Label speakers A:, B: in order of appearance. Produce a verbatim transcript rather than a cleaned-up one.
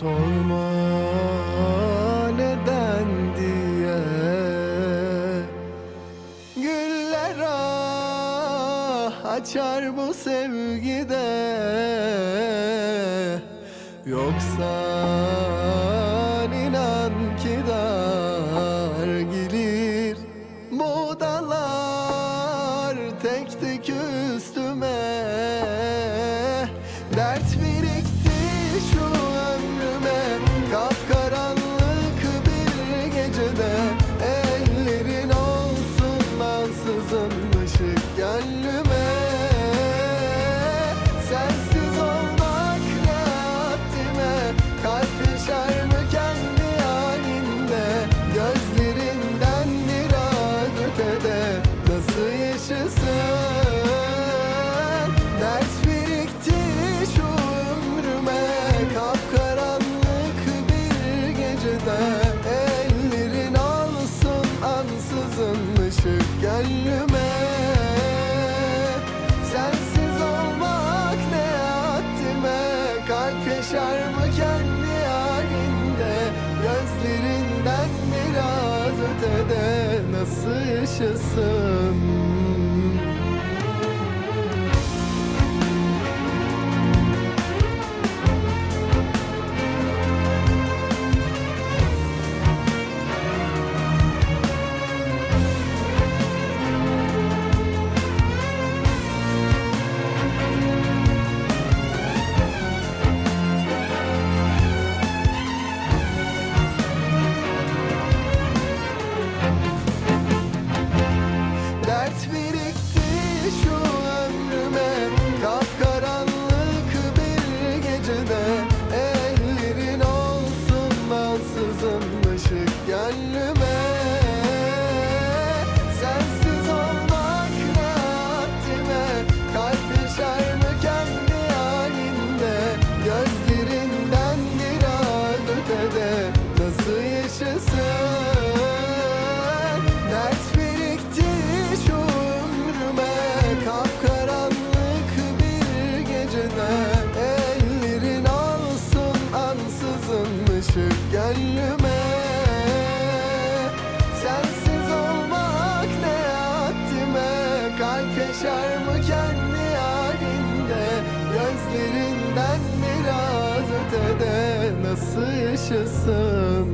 A: Sorma neden diye. Güller ah açar bu sevgide, yoksa inan ki dar gelir. Bu dağlar tek tek üstüme, dert birikti şu ömrüme. Kapkaranlık bir gecede ellerin olsun ansızın ışık gönlüme. Sensiz olmak ne haddime, kalp yaşar mı kendi halinde? Gözlerinden biraz ötede nasıl yaşasın? Dert birikti şu ömrüme, kapkaranlık bir gecede ellerin olsun ansızın ışık gönlüme. Sensiz olmak ne haddime, kalp yaşar mı kendi halinde? Gözlerinden biraz ötede nasıl yaşasın? Dert birikti şu ömrüme, kapkaranlık bir gecede ellerin olsun ansızın ışık gönlüme. Sensiz olmak ne haddime, kalp yaşar mı kendi halinde? Gözlerinden biraz ötede nasıl yaşasın? Dert birikti şu ömrüme, kapkaranlık bir gecede ellerin olsun ansızın ışık gönlüme. Sensiz olmak ne haddime, kalp yaşar mı kendi halinde? Gözlerinden biraz ötede nasıl yaşasın?